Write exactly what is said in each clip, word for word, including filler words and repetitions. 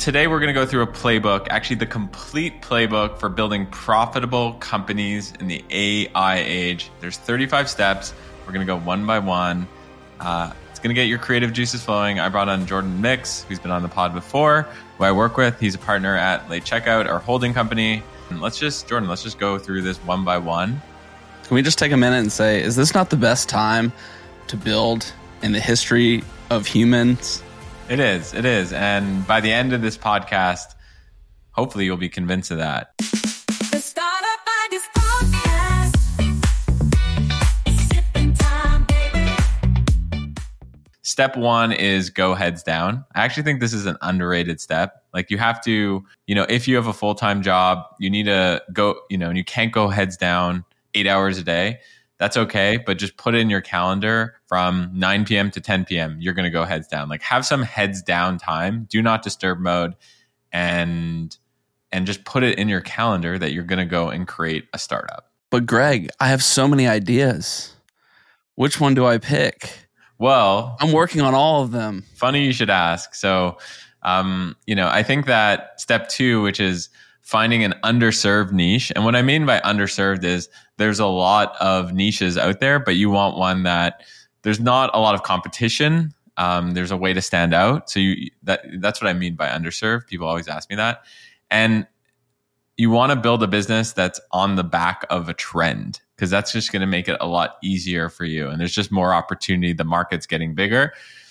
Today, we're going to go through a playbook, actually the complete playbook for building profitable companies in the A I age. There's thirty-five steps. We're going to go one by one. Uh, it's going to get your creative juices flowing. I brought on Jordan Mix, who's been on the pod before, who I work with. He's a partner at Late Checkout, our holding company. And let's just, Jordan, let's just go through this one by one. Can we just take a minute and say, is this not the best time to build in the history of humans? It is. It is. And by the end of this podcast, hopefully you'll be convinced of that. The Startup Ideas Podcast. Sipping time, baby. Step one is go heads down. I actually think this is an underrated step. Like you have to, you know, if you have a full-time job, you need to go, you know, and you can't go heads down eight hours a day. That's okay, but just put it in your calendar from nine p.m. to ten p.m. You're going to go heads down. Like have some heads down time, do not disturb mode, and and just put it in your calendar that you're going to go and create a startup. But Greg, I have so many ideas. Which one do I pick? Well, I'm working on all of them. Funny you should ask. So, um, you know, I think that step two, which is finding an underserved niche. And what I mean by underserved is there's a lot of niches out there, but you want one that there's not a lot of competition. Um, there's a way to stand out. So you that that's what I mean by underserved. People always ask me that. And you want to build a business that's on the back of a trend, because that's just going to make it a lot easier for you. And there's just more opportunity. The market's getting bigger.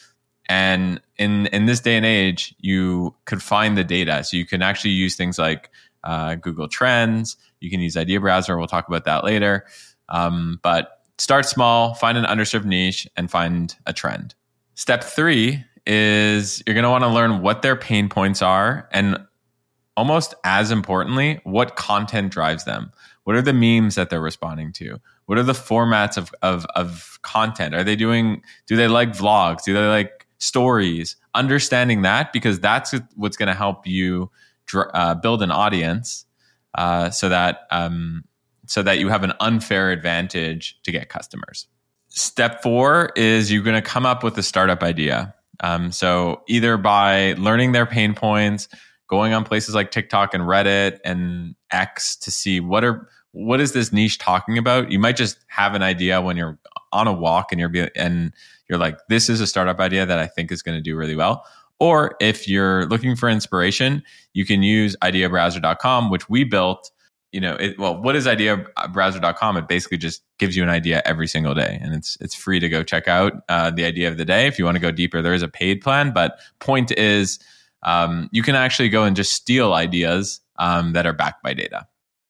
And in in this day and age, you could find the data. So you can actually use things like uh, Google Trends. You can use Idea Browser. We'll talk about that later. Um, but start small, find an underserved niche, and find a trend. Step three is you're going to want to learn what their pain points are, and almost as importantly, what content drives them. What are the memes that they're responding to? What are the formats of of, of content? Are they doing? Do they like vlogs? Do they like stories? Understanding that, because that's what's going to help you uh, build an audience, uh, so that um, so that you have an unfair advantage to get customers. Step four is you're going to come up with a startup idea. Um, so either by learning their pain points, going on places like TikTok and Reddit and X to see what are what is this niche talking about. You might just have an idea when you're on a walk and you're be, and you're like, this is a startup idea that I think is going to do really well. Or if you're looking for inspiration, you can use idea browser dot com, which we built. You know, it, well, what is idea browser dot com? It basically just gives you an idea every single day, and it's it's free to go check out uh, the idea of the day. If you want to go deeper, there is a paid plan, but point is, um, you can actually go and just steal ideas um, that are backed by data.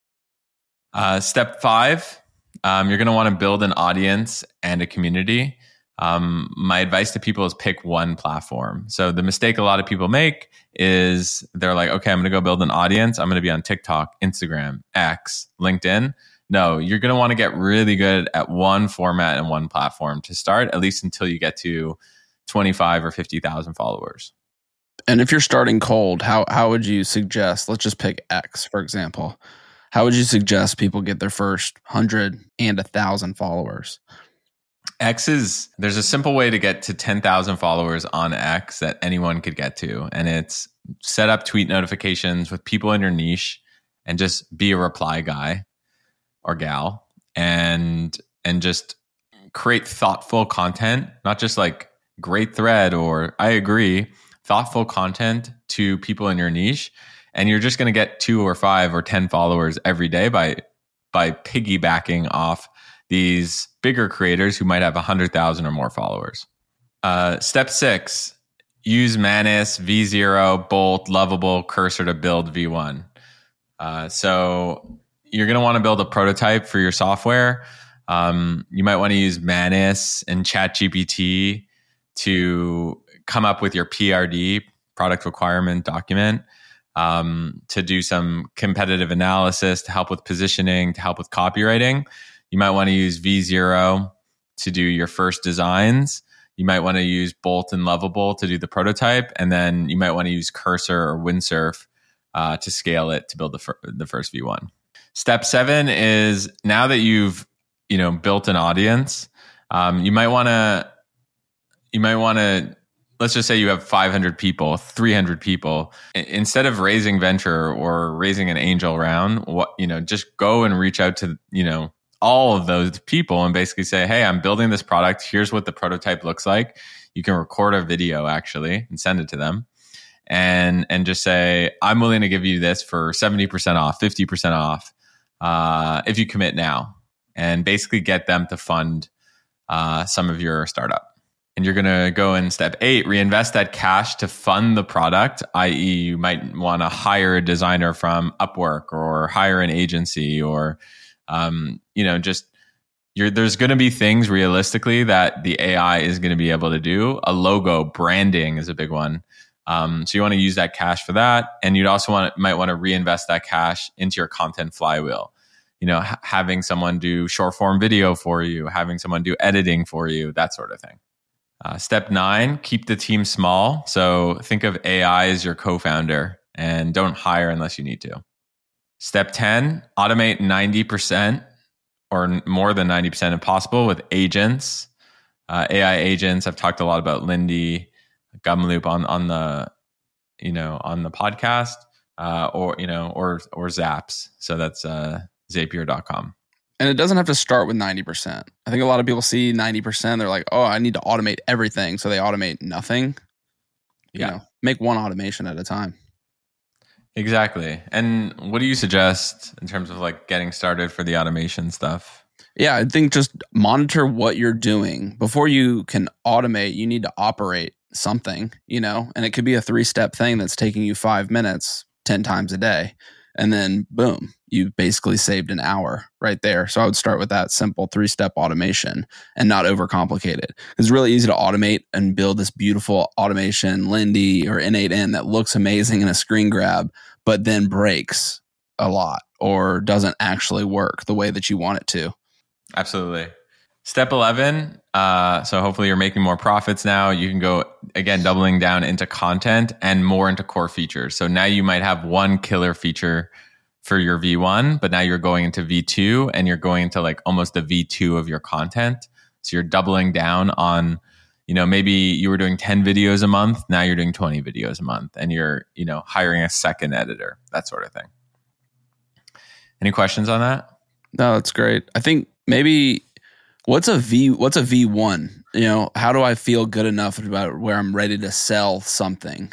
Uh, step five, um, you're going to want to build an audience and a community. Um, my advice to people is pick one platform. So the mistake a lot of people make is they're like, okay, I'm going to go build an audience. I'm going to be on TikTok, Instagram, X, LinkedIn. No, you're going to want to get really good at one format and one platform to start, at least until you get to twenty-five or fifty thousand followers. And if you're starting cold, how how would you suggest, let's just pick X, for example. How would you suggest people get their first one hundred and one thousand followers? X is, there's a simple way to get to ten thousand followers on X that anyone could get to. And it's set up tweet notifications with people in your niche and just be a reply guy or gal, and and just create thoughtful content, not just like great thread or I agree, thoughtful content to people in your niche. And you're just going to get two or five or ten followers every day by by piggybacking off these bigger creators who might have one hundred thousand or more followers. Uh, step six, use Manus, V zero, Bolt, Lovable, Cursor to build V one. Uh, so you're going to want to build a prototype for your software. Um, you might want to use Manus and ChatGPT to come up with your P R D, product requirement document, um, to do some competitive analysis, to help with positioning, to help with copywriting. You might want to use V zero to do your first designs. You might want to use Bolt and Lovable to do the prototype. And then you might want to use Cursor or Windsurf uh, to scale it to build the, fir- the first V one. Step seven is, now that you've you know built an audience, um, you might want to you might want to let's just say you have five hundred people, three hundred people. I- Instead of raising venture or raising an angel round, what, you know, just go and reach out to, you know, all of those people and basically say, hey, I'm building this product. Here's what the prototype looks like. You can record a video actually and send it to them. And, and just say, I'm willing to give you this for seventy percent off, fifty percent off, uh, if you commit now, and basically get them to fund uh, some of your startup. And you're going to go in step eight, reinvest that cash to fund the product, that is you might want to hire a designer from Upwork or hire an agency or, um, you know, just you're, there's going to be things realistically that the A I is going to be able to do. A logo, branding is a big one. Um, so you want to use that cash for that. And you'd also want might want to reinvest that cash into your content flywheel. You know, ha- having someone do short form video for you, having someone do editing for you, that sort of thing. Uh, step nine, keep the team small. So think of A I as your co-founder and don't hire unless you need to. Step ten, automate ninety percent or more than ninety percent if possible with agents, uh, A I agents. I've talked a lot about Lindy, Gumloop on, on the, you know, on the podcast, uh, or, you know, or, or Zaps. So that's uh, zapier dot com. And it doesn't have to start with ninety percent. I think a lot of people see ninety percent. They're like, oh, I need to automate everything. So they automate nothing. You Yeah. know, make one automation at a time. Exactly. And what do you suggest in terms of like getting started for the automation stuff? Yeah, I think just monitor what you're doing. Before you can automate, you need to operate something, you know, and it could be a three step thing that's taking you five minutes ten times a day. And then boom, you basically saved an hour right there. So I would start with that simple three step automation and not overcomplicate it. It's really easy to automate and build this beautiful automation, Lindy or N eight N that looks amazing in a screen grab, but then breaks a lot or doesn't actually work the way that you want it to. Absolutely. Step eleven. Uh, so hopefully you're making more profits now. You can go, again, doubling down into content and more into core features. So now you might have one killer feature for your V one, but now you're going into V two and you're going into like almost the V two of your content. So you're doubling down on, you know, maybe you were doing ten videos a month. Now you're doing twenty videos a month and you're, you know, hiring a second editor, that sort of thing. Any questions on that? No, that's great. I think maybe what's a V what's a V one? You know, how do I feel good enough about where I'm ready to sell something?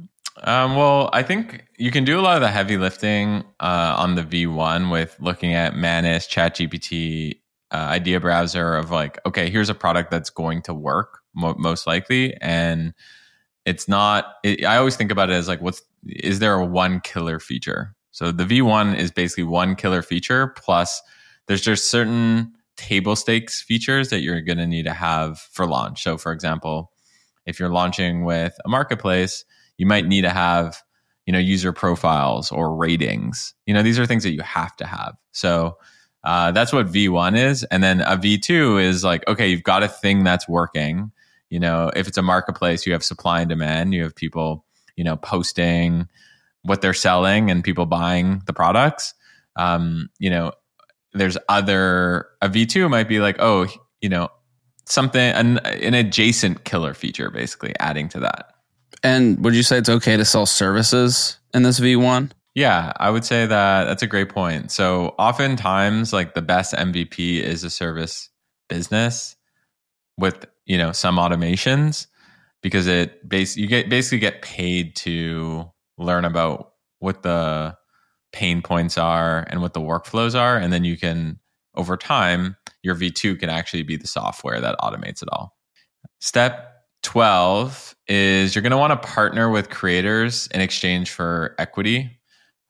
Um, well, I think you can do a lot of the heavy lifting uh, on the V one with looking at Manus, ChatGPT, uh, Idea Browser of like, okay, here's a product that's going to work mo- most likely. And it's not, it, I always think about it as like, what's, is there a one killer feature? So the V one is basically one killer feature plus there's just certain table stakes features that you're going to need to have for launch. So for example, if you're launching with a marketplace, you might need to have, you know, user profiles or ratings. You know, these are things that you have to have. So uh, that's what V one is. And then a V two is like, okay, you've got a thing that's working. You know, if it's a marketplace, you have supply and demand. You have people, you know, posting what they're selling and people buying the products. Um, you know, there's other, a V two might be like, oh, you know, something, an, an adjacent killer feature, basically adding to that. And would you say it's okay to sell services in this V one? Yeah, I would say that that's a great point. So oftentimes like the best M V P is a service business with, you know, some automations because it base you get basically get paid to learn about what the pain points are and what the workflows are. And then you can, over time, your V two can actually be the software that automates it all. Step twelve is you're going to want to partner with creators in exchange for equity.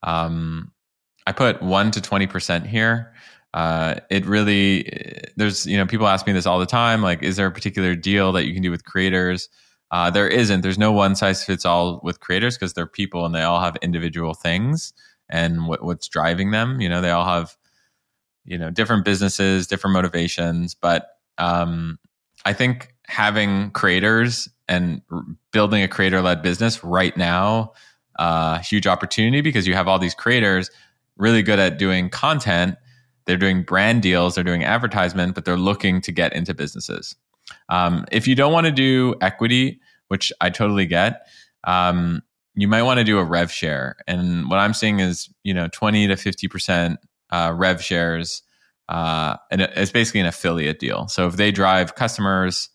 Um, I put one to twenty percent here. Uh, it really, there's, you know, people ask me this all the time. Like, is there a particular deal that you can do with creators? Uh, there isn't. There's no one size fits all with creators because they're people and they all have individual things and what, what's driving them. You know, they all have, you know, different businesses, different motivations. But um, I think having creators and r- building a creator-led business right now, uh, huge opportunity because you have all these creators really good at doing content. They're doing brand deals, they're doing advertisement, but they're looking to get into businesses. Um, if you don't want to do equity, which I totally get, um, you might want to do a rev share. And what I'm seeing is, you know, twenty to fifty percent uh, rev shares. Uh, and it's basically an affiliate deal. So if they drive customers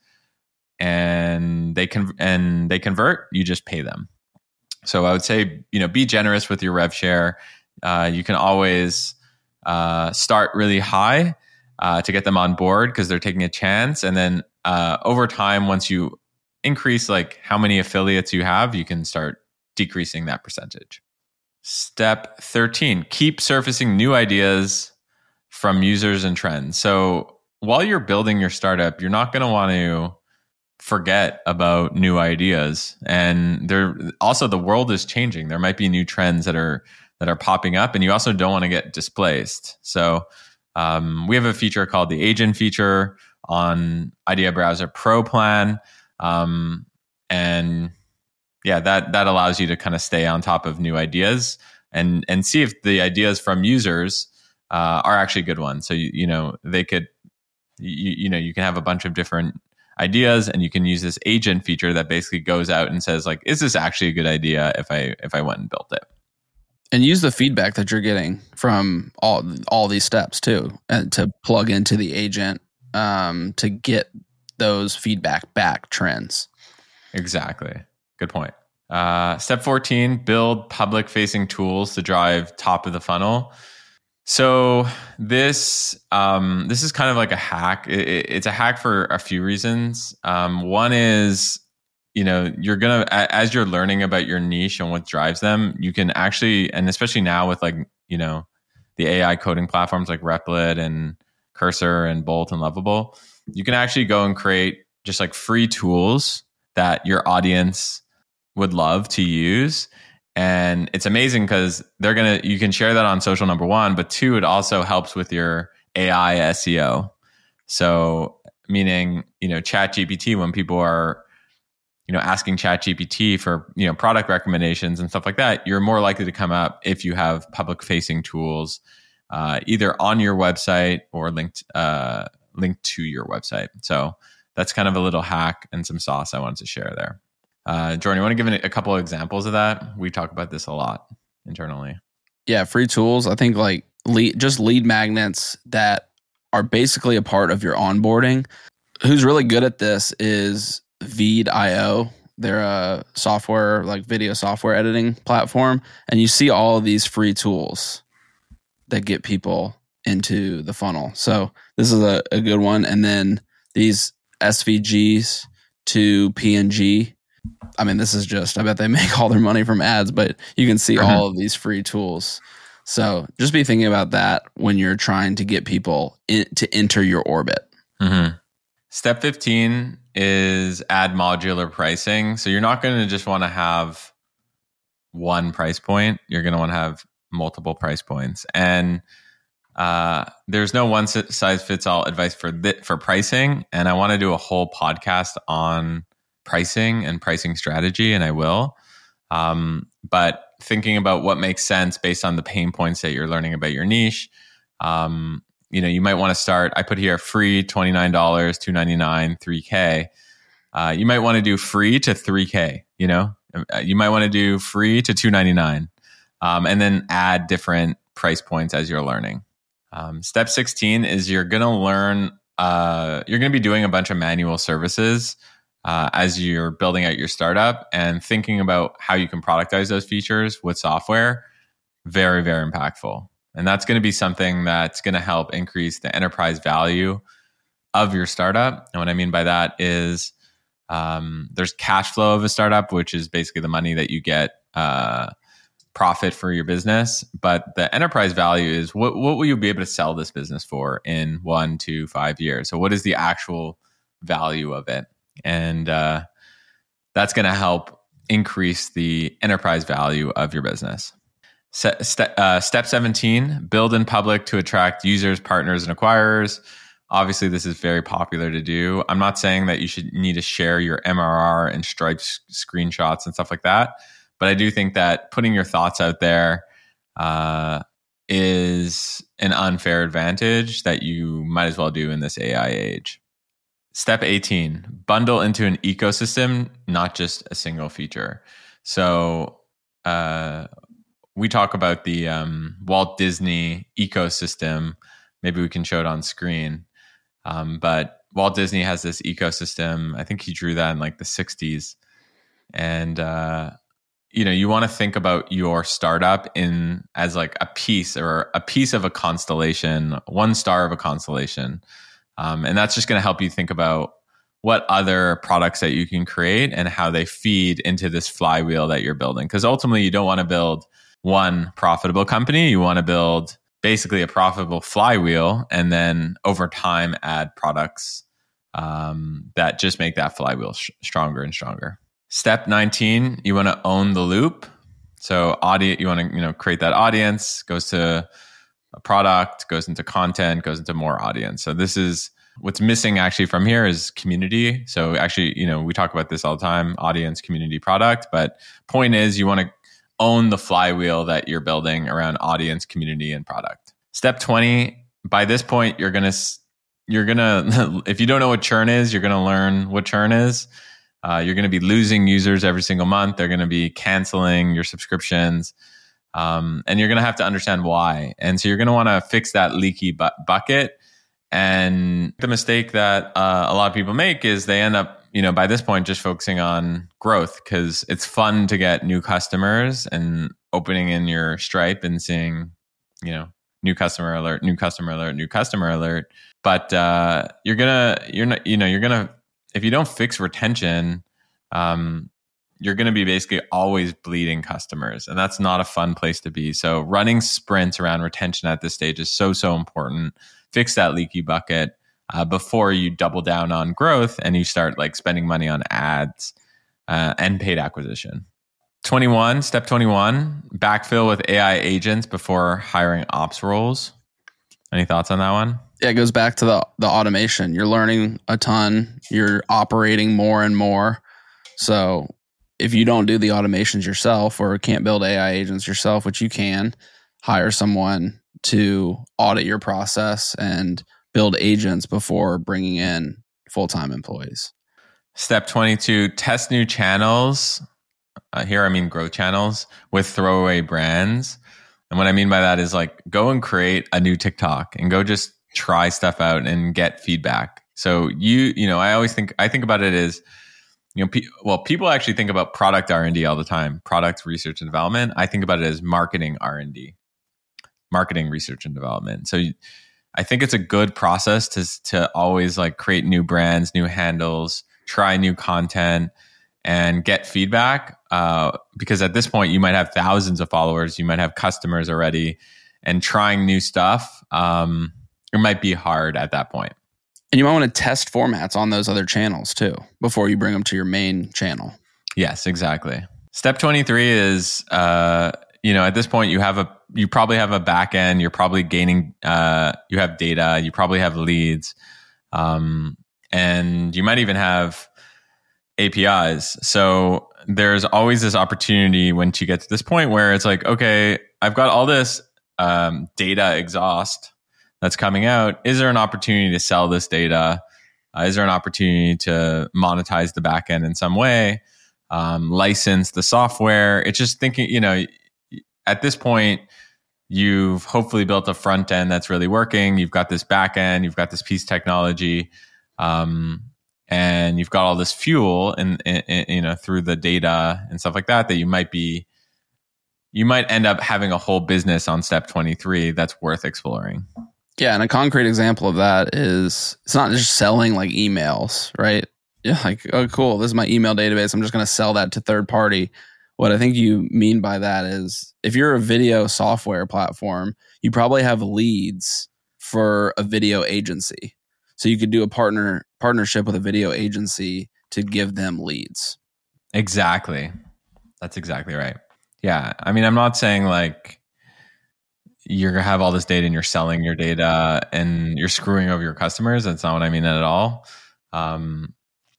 and they can and they convert, you just pay them. So I would say, you know, be generous with your rev share. Uh, you can always uh, start really high uh, to get them on board because they're taking a chance, and then uh, over time, once you increase like how many affiliates you have, you can start decreasing that percentage. Step thirteen: keep surfacing new ideas from users and trends. So while you're building your startup, you're not going to want to forget about new ideas. And there also, the world is changing. There might be new trends that are that are popping up, and you also don't want to get displaced. So um, we have a feature called the Agent feature on Idea Browser Pro plan, um, and yeah, that that allows you to kind of stay on top of new ideas and and see if the ideas from users uh, are actually good ones. So you, you know they could you, you know you can have a bunch of different ideas, and you can use this Agent feature that basically goes out and says like, is this actually a good idea if I if I went and built it? And use the feedback that you're getting from all all these steps too, and to plug into the Agent um, to get those feedback back trends. Exactly. Good point. Uh, step fourteen: build public-facing tools to drive top of the funnel. So this um, this is kind of like a hack. It, it, it's a hack for a few reasons. Um, one is, you know, you're gonna as you're learning about your niche and what drives them, you can actually, and especially now with like, you know, the A I coding platforms like Replit and Cursor and Bolt and Lovable, you can actually go and create just like free tools that your audience would love to use. And it's amazing because they're going to, you can share that on social, number one, but two, it also helps with your A I S E O. So meaning, you know, ChatGPT, when people are, you know, asking ChatGPT for, you know, product recommendations and stuff like that, you're more likely to come up if you have public facing tools, uh, either on your website or linked, uh, linked to your website. So that's kind of a little hack and some sauce I wanted to share there. Uh, Jordan, you want to give a couple of examples of that? We talk about this a lot internally. Yeah, free tools. I think like lead, just lead magnets that are basically a part of your onboarding. Who's really good at this is Veed dot I O. They're a software, like video software editing platform. And you see all of these free tools that get people into the funnel. So this is a, a good one. And then these S V Gs to P N G. I mean, this is just, I bet they make all their money from ads, but you can see uh-huh. all of these free tools. So just be thinking about that when you're trying to get people in, to enter your orbit. Mm-hmm. Step fifteen is add modular pricing. So you're not going to just want to have one price point. You're going to want to have multiple price points. And uh, there's no one size fits all advice for th- for pricing. And I want to do a whole podcast on pricing and pricing strategy, and I will. Um, but thinking about what makes sense based on the pain points that you're learning about your niche, um, you know, you might want to start. I put here free twenty-nine dollars, two ninety-nine, three K. Uh, you might want to do free to three K. You know, you might want to do free to two ninety-nine, um, and then add different price points as you're learning. Um, step sixteen is you're going to learn. Uh, you're going to be doing a bunch of manual services Uh, as you're building out your startup, and thinking about how you can productize those features with software. Very, very impactful. And that's going to be something that's going to help increase the enterprise value of your startup. And what I mean by that is um, there's cash flow of a startup, which is basically the money that you get uh, profit for your business. But the enterprise value is what, what will you be able to sell this business for in one, two, five years? So what is the actual value of it? And uh, that's going to help increase the enterprise value of your business. Se- ste- uh, step seventeen, build in public to attract users, partners, and acquirers. Obviously, this is very popular to do. I'm not saying that you should need to share your M R R and Stripe s- screenshots and stuff like that. But I do think that putting your thoughts out there uh, is an unfair advantage that you might as well do in this A I age. Step eighteen, bundle into an ecosystem, not just a single feature. So uh, we talk about the um, Walt Disney ecosystem. Maybe we can show it on screen. Um, but Walt Disney has this ecosystem. I think he drew that in like the sixties. And, uh, you know, you want to think about your startup in as like a piece or a piece of a constellation, one star of a constellation. Um, and that's just going to help you think about what other products that you can create and how they feed into this flywheel that you're building. Because ultimately, you don't want to build one profitable company. You want to build basically a profitable flywheel, and then over time add products um, that just make that flywheel sh- stronger and stronger. Step nineteen, you want to own the loop. So audience, you want to you know create that audience, goes to a product, goes into content, goes into more audience. So this is what's missing actually from here is community. So actually, you know, we talk about this all the time, audience, community, product. But point is you want to own the flywheel that you're building around audience, community, and product. Step twenty, by this point, you're going to, you're going to, if you don't know what churn is, you're going to learn what churn is. Uh, you're going to be losing users every single month. They're going to be canceling your subscriptions. Um, and you're going to have to understand why. And so you're going to want to fix that leaky bu- bucket. And the mistake that uh, a lot of people make is they end up, you know, by this point, just focusing on growth because it's fun to get new customers and opening in your Stripe and seeing, you know, new customer alert, new customer alert, new customer alert. But uh, you're gonna, you're not, you know, you're gonna, if you don't fix retention, um, you're going to be basically always bleeding customers. And that's not a fun place to be. So running sprints around retention at this stage is so, so important. Fix that leaky bucket uh, before you double down on growth and you start like spending money on ads uh, and paid acquisition. twenty-one, step twenty-one, backfill with A I agents before hiring ops roles. Any thoughts on that one? Yeah, it goes back to the the automation. You're learning a ton. You're operating more and more. So if you don't do the automations yourself or can't build A I agents yourself, which you can, hire someone to audit your process and build agents before bringing in full-time employees. Step twenty-two, test new channels. Uh, here, I mean growth channels with throwaway brands. And what I mean by that is like go and create a new TikTok and go just try stuff out and get feedback. So you, you know, I always think, I think about it as, you know, pe- well, people actually think about product R and D all the time, product research and development. I think about it as marketing R and D, marketing research and development. So you, I think it's a good process to to always like create new brands, new handles, try new content, and get feedback. Uh, because at this point, you might have thousands of followers, you might have customers already, and trying new stuff, um, it might be hard at that point. And you might want to test formats on those other channels too before you bring them to your main channel. Yes, exactly. Step twenty-three is, uh, you know, at this point you have a, you probably have a back end. You're probably gaining, uh, you have data. You probably have leads, um, and you might even have A P Is. So there's always this opportunity once you get to this point where it's like, okay, I've got all this um, data exhaust that's coming out. Is there an opportunity to sell this data? Uh, is there an opportunity to monetize the backend in some way? Um, license the software? It's just thinking, you know, at this point, you've hopefully built a front end that's really working. You've got this back end, you've got this piece technology, um, and you've got all this fuel and, you know, through the data and stuff like that, that you might be, you might end up having a whole business on step twenty-three that's worth exploring. Yeah, and a concrete example of that is it's not just selling like emails, right? Yeah, like, oh, cool, this is my email database. I'm just going to sell that to third party. What I think you mean by that is if you're a video software platform, you probably have leads for a video agency. So you could do a partner partnership with a video agency to give them leads. Exactly. That's exactly right. Yeah. I mean, I'm not saying like you're going to have all this data and you're selling your data and you're screwing over your customers. That's not what I mean at all. Um,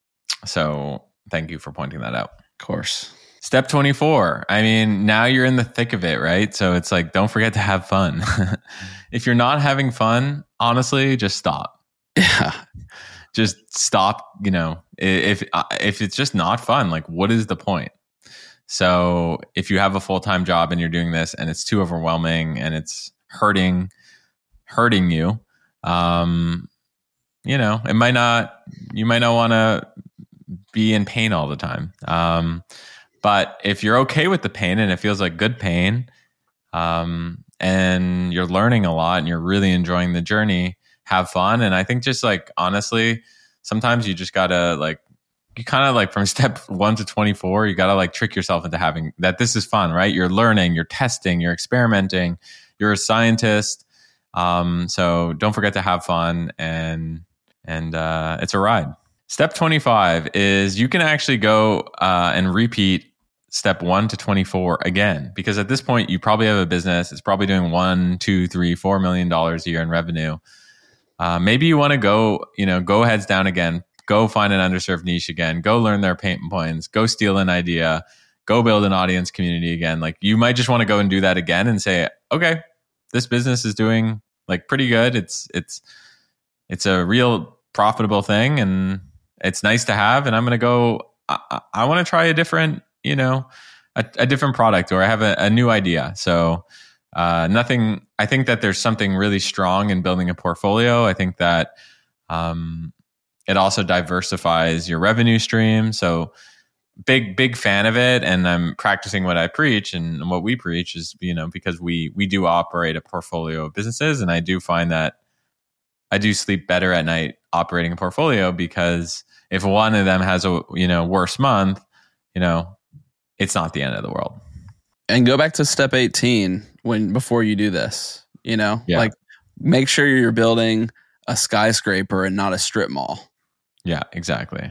so thank you for pointing that out. Of course. Step twenty-four. I mean, now you're in the thick of it, right? So it's like, don't forget to have fun. If you're not having fun, honestly, just stop. Yeah. just stop, you know, if if it's just not fun, like what is the point? So if you have a full-time job and you're doing this and it's too overwhelming and it's hurting hurting you, um, you know, it might not, you might not want to be in pain all the time. Um, but if you're okay with the pain and it feels like good pain, um, and you're learning a lot and you're really enjoying the journey, have fun. And I think just like, honestly, sometimes you just gotta like, you kind of like from step one to twenty-four, you gotta like trick yourself into having that this is fun, right? You're learning, you're testing, you're experimenting, you're a scientist. Um, so don't forget to have fun, and, and, uh, it's a ride. Step twenty-five is you can actually go, uh, and repeat step one to twenty-four again, because at this point you probably have a business. It's probably doing one, two, three, four million dollars a year in revenue. Uh, maybe you want to go, you know, go heads down again, go find an underserved niche again, go learn their pain points, go steal an idea, go build an audience community again. Like you might just want to go and do that again and say, okay, this business is doing like pretty good. It's, it's, it's a real profitable thing and it's nice to have. And I'm going to go, I, I want to try a different, you know, a, a different product, or I have a, a new idea. So, uh, nothing, I think that there's something really strong in building a portfolio. I think that, um, it also diversifies your revenue stream. So big, big fan of it. And I'm practicing what I preach, and what we preach is, you know, because we, we do operate a portfolio of businesses. And I do find that I do sleep better at night operating a portfolio, because if one of them has a, you know, worse month, you know, it's not the end of the world. And go back to step eighteen when before you do this, you know, Yeah. like make sure you're building a skyscraper and not a strip mall. Yeah, exactly.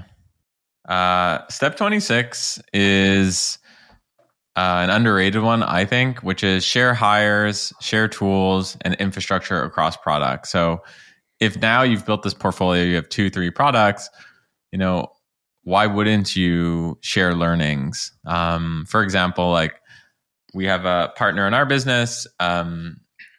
Uh, step twenty-six is uh, an underrated one, I think, which is share hires, share tools, and infrastructure across products. So if now you've built this portfolio, you have two, three products, you know, why wouldn't you share learnings? Um, for example, like we have a partner in our business, um,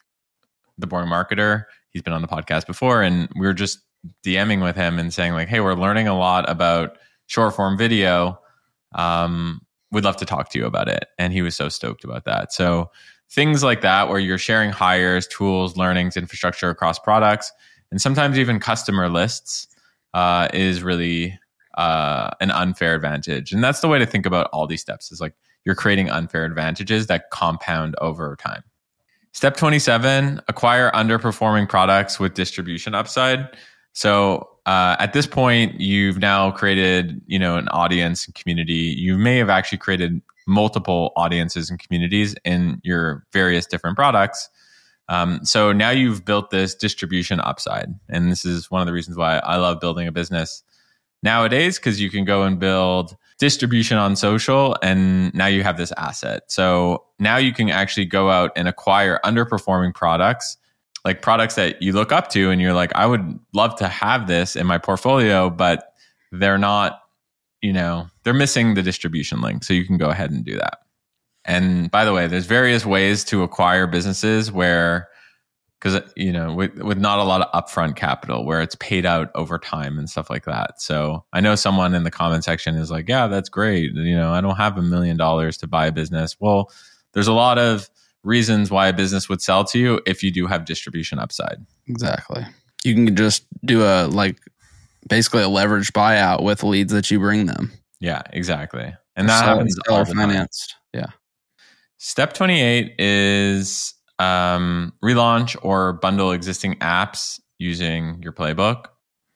The Boring Marketer. He's been on the podcast before, and we were just DMing with him and saying like, hey, we're learning a lot about short form video. Um, we'd love to talk to you about it. And he was so stoked about that. So things like that, where you're sharing hires, tools, learnings, infrastructure across products, and sometimes even customer lists, uh, is really uh, an unfair advantage. And that's the way to think about all these steps, is like you're creating unfair advantages that compound over time. Step twenty-seven, acquire underperforming products with distribution upside. So uh, at this point, you've now created, you know, an audience and community. You may have actually created multiple audiences and communities in your various different products. Um, so now you've built this distribution upside. And this is one of the reasons why I love building a business nowadays, because you can go and build distribution on social, and now you have this asset. So now you can actually go out and acquire underperforming products, like products that you look up to and you're like, I would love to have this in my portfolio, but they're not, you know, they're missing the distribution link. So you can go ahead and do that. And by the way, there's various ways to acquire businesses where, because, you know, with, with not a lot of upfront capital, where it's paid out over time and stuff like that. So I know someone in the comment section is like, yeah, that's great. You know, I don't have a million dollars to buy a business. Well, there's a lot of reasons why a business would sell to you if you do have distribution upside. Exactly. You can just do a, like, basically a leverage buyout with leads that you bring them. Yeah, exactly. And that So happens it's all seller the time. financed. Yeah. Step twenty-eight is um, relaunch or bundle existing apps using your playbook.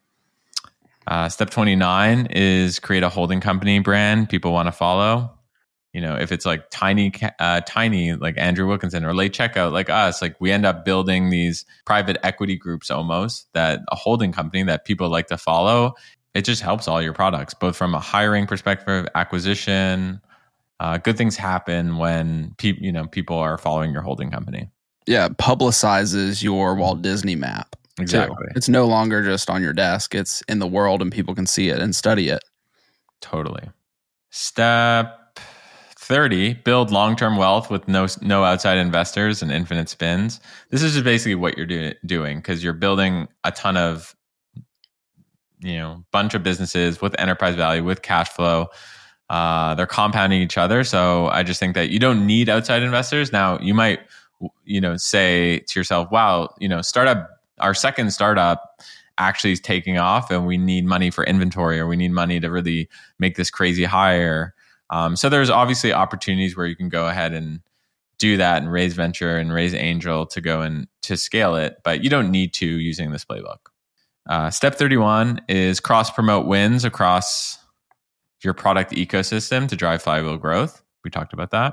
Uh, step twenty-nine is create a holding company brand people want to follow. You know, if it's like tiny, uh, tiny, like Andrew Wilkinson, or Late Checkout, like us, like we end up building these private equity groups almost, that a holding company that people like to follow. It just helps all your products, both from a hiring perspective, acquisition. Uh, good things happen when people, you know, people are following your holding company. Yeah. It publicizes your Walt Disney map. too. Exactly. It's no longer just on your desk. It's in the world and people can see it and study it. Totally. Step thirty, build long-term wealth with no no outside investors and infinite spins. This is just basically what you're do, doing, because you're building a ton of you know, bunch of businesses with enterprise value, with cash flow. Uh, they're compounding each other. So I just think that you don't need outside investors. Now, you might, you know, say to yourself, wow, you know, startup, our second startup actually is taking off and we need money for inventory, or we need money to really make this crazy hire. Um, so there's obviously opportunities where you can go ahead and do that and raise venture and raise angel to go and to scale it, but you don't need to using this playbook. Uh, step thirty-one is cross promote wins across your product ecosystem to drive flywheel growth. We talked about that,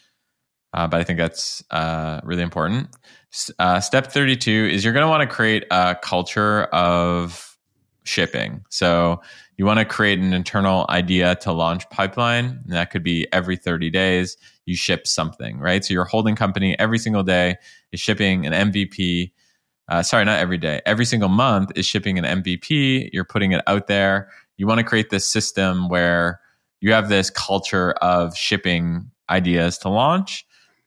uh, but I think that's uh, really important. Uh, step thirty-two is you're going to want to create a culture of shipping. So you want to create an internal idea to launch pipeline. And that could be every thirty days you ship something, right? So your holding company every single day is shipping an M V P. Uh, sorry, not every day. Every single month is shipping an M V P. You're putting it out there. You want to create this system where you have this culture of shipping ideas to launch,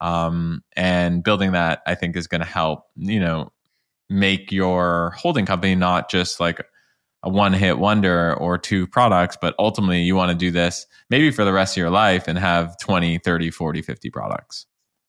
um, and building that, I think, is going to help, you know, make your holding company not just like a one-hit wonder or two products, but ultimately you want to do this maybe for the rest of your life and have twenty, thirty, forty, fifty products.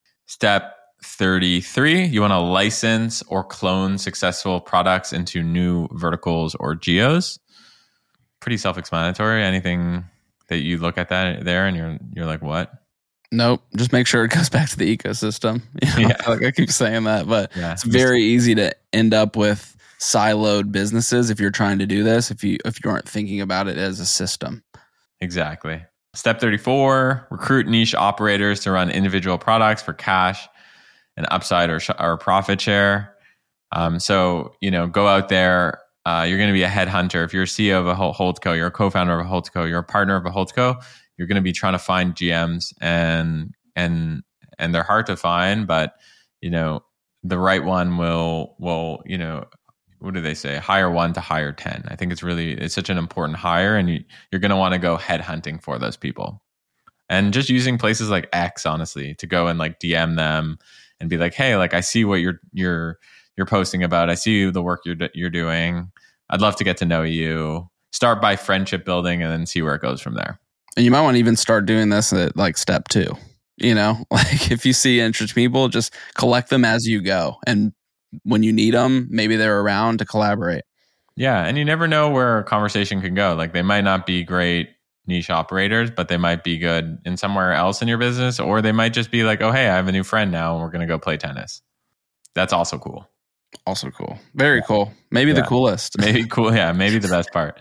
Step thirty-three, you want to license or clone successful products into new verticals or geos. Pretty self-explanatory. Anything that you look at that there and you're you're like, what? Nope. Just make sure it goes back to the ecosystem. You know, Yeah. like I keep saying that, but Yeah. it's very easy to end up with siloed businesses if you're trying to do this. If you if you aren't thinking about it as a system. Exactly. Step thirty-four, recruit niche operators to run individual products for cash and upside or, sh- or profit share. Um, so, you know, go out there. Uh, you're going to be a headhunter. If you're a C E O of a holdco, you're a co-founder of a holdco, you're a partner of a holdco, you're going to be trying to find G Ms, and and and they're hard to find, but you know, the right one will will you know, what do they say? Hire one to hire ten. I think it's really it's such an important hire, and you, you're going to want to go headhunting for those people, and just using places like X, honestly, to go and like D M them and be like, hey, like I see what you're you're you're posting about. I see the work you're you're doing. I'd love to get to know you. Start by friendship building and then see where it goes from there. And you might want to even start doing this at like step two. You know, like if you see interested people, just collect them as you go. And when you need them, maybe they're around to collaborate. Yeah. And you never know where a conversation can go. Like they might not be great niche operators, but they might be good in somewhere else in your business, or they might just be like, oh, hey, I have a new friend now and we're going to go play tennis. That's also cool. Also cool. Very yeah. cool. Maybe yeah. the coolest. Maybe cool. Yeah. Maybe the best part.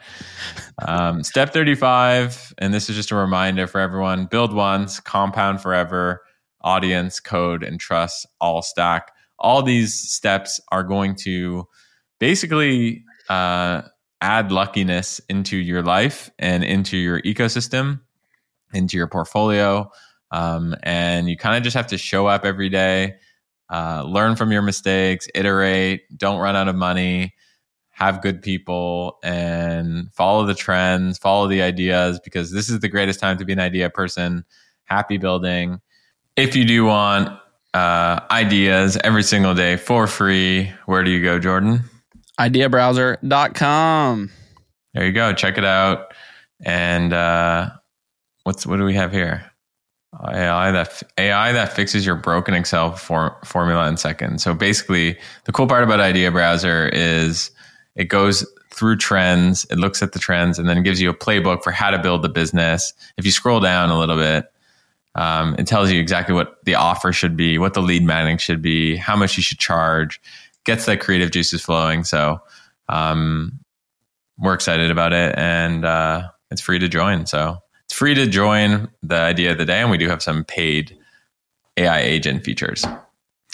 Um, step thirty-five, and this is just a reminder for everyone: build once, compound forever, audience, code, and trust all stack. All these steps are going to basically uh, add luckiness into your life and into your ecosystem, into your portfolio. Um, and you kind of just have to show up every day. Uh, learn from your mistakes, iterate, don't run out of money, have good people, and follow the trends, follow the ideas, because this is the greatest time to be an idea person. Happy building. If you do want uh, ideas every single day for free, where do you go, Jordan? idea browser dot com. There you go. Check it out. And uh, what's what do we have here? A I that A I that fixes your broken Excel for, formula in seconds. So basically, the cool part about Idea Browser is it goes through trends, it looks at the trends, and then it gives you a playbook for how to build the business. If you scroll down a little bit, um, it tells you exactly what the offer should be, what the lead magnet should be, how much you should charge, gets that creative juices flowing. So um, we're excited about it, and uh, it's free to join. So it's free to join the idea of the day, and we do have some paid A I agent features. All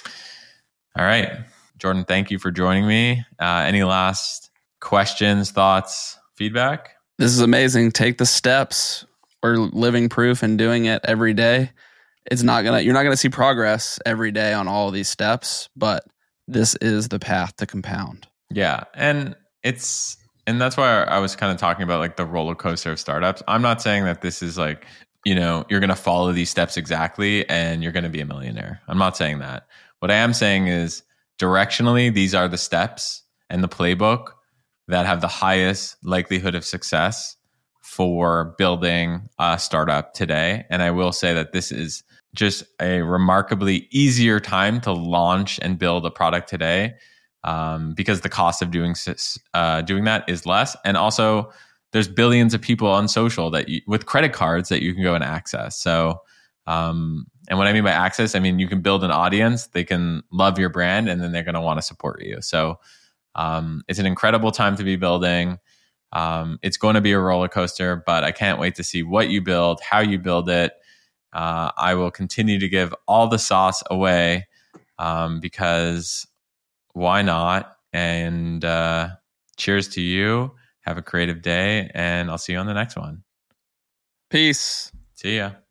right, Jordan, thank you for joining me. Uh, any last questions, thoughts, feedback? This is amazing. Take the steps. We're living proof and doing it every day. It's not gonna. You're not gonna see progress every day on all of these steps, but this is the path to compound. Yeah, and it's. And that's why I was kind of talking about like the roller coaster of startups. I'm not saying that this is like, you know, you're going to follow these steps exactly and you're going to be a millionaire. I'm not saying that. What I am saying is directionally, these are the steps and the playbook that have the highest likelihood of success for building a startup today. And I will say that this is just a remarkably easier time to launch and build a product today, um, because the cost of doing uh, doing that is less. And also, there's billions of people on social that you, with credit cards that you can go and access. So, um, and what I mean by access, I mean you can build an audience, they can love your brand, and then they're going to want to support you. So, um, it's an incredible time to be building. Um, it's going to be a roller coaster, but I can't wait to see what you build, how you build it. Uh, I will continue to give all the sauce away, um, because why not? And uh, cheers to you. Have a creative day, and I'll see you on the next one. Peace. See ya.